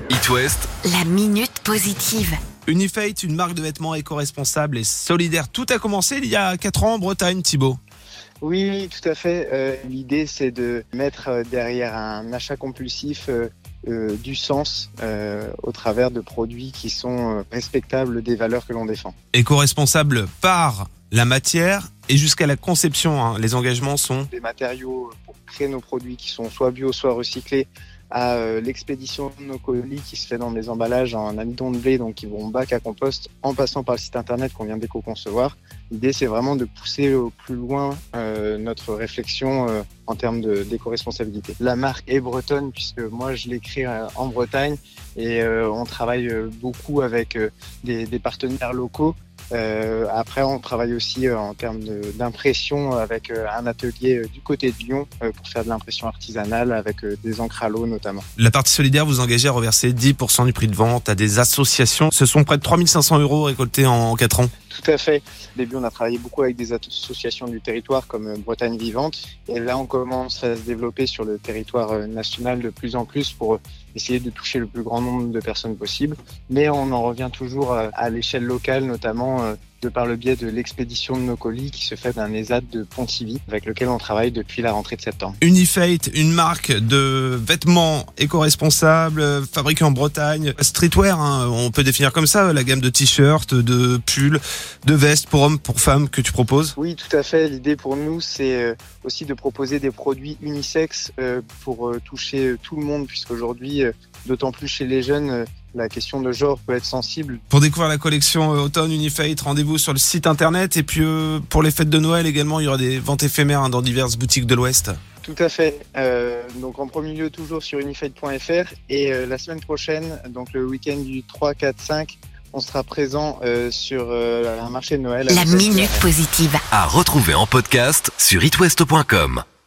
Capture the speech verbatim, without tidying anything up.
It West, La minute positive. Unifate, une marque de vêtements éco-responsable et solidaire. Tout a commencé il y a quatre ans en Bretagne, Thibaut. Oui, tout à fait. Euh, l'idée, c'est de mettre euh, derrière un achat compulsif euh, euh, du sens euh, au travers de produits qui sont euh, respectables des valeurs que l'on défend. Éco-responsable par la matière et jusqu'à la conception. Hein. Les engagements sont... Des matériaux pour créer nos produits qui sont soit bio, soit recyclés, à euh, l'expédition de nos colis qui se fait dans des emballages en amidon de blé, donc qui vont au bac à compost, en passant par le site internet qu'on vient d'éco-concevoir. L'idée, c'est vraiment de pousser au plus loin euh, notre réflexion euh, en termes de, d'éco-responsabilité. La marque est bretonne, puisque moi, je l'ai créée euh, en Bretagne, et euh, on travaille euh, beaucoup avec euh, des, des partenaires locaux. Euh, après, on travaille aussi euh, en termes de, d'impression avec euh, un atelier euh, du côté de Lyon euh, pour faire de l'impression artisanale avec euh, des encres à l'eau notamment. La partie solidaire, vous engagez à reverser dix pour cent du prix de vente à des associations. Ce sont près de trois mille cinq cents euros récoltés en quatre ans. Tout à fait. Au début, on a travaillé beaucoup avec des associations du territoire comme Bretagne Vivante. Et là, on commence à se développer sur le territoire national de plus en plus pour essayer de toucher le plus grand nombre de personnes possible. Mais on en revient toujours à l'échelle locale, notamment de par le biais de l'expédition de nos colis qui se fait d'un ESAT de Pontivy, avec lequel on travaille depuis la rentrée de septembre. Unifate, une marque de vêtements éco-responsables, fabriquée en Bretagne. Streetwear, hein, on peut définir comme ça la gamme de t-shirts, de pulls, de vestes pour hommes, pour femmes que tu proposes. Oui, tout à fait. L'idée pour nous, c'est aussi de proposer des produits unisexes pour toucher tout le monde, puisqu'aujourd'hui, d'autant plus chez les jeunes, la question de genre peut être sensible. Pour découvrir la collection euh, automne Unifate, rendez-vous sur le site internet. Et puis euh, pour les fêtes de Noël également, il y aura des ventes éphémères hein, dans diverses boutiques de l'Ouest. Tout à fait. Euh, donc en premier lieu, toujours sur unifate point f r. Et euh, la semaine prochaine, donc le week-end du trois, quatre, cinq, on sera présent euh, sur euh, un marché de Noël. La minute positive. à retrouver en podcast sur it west point com.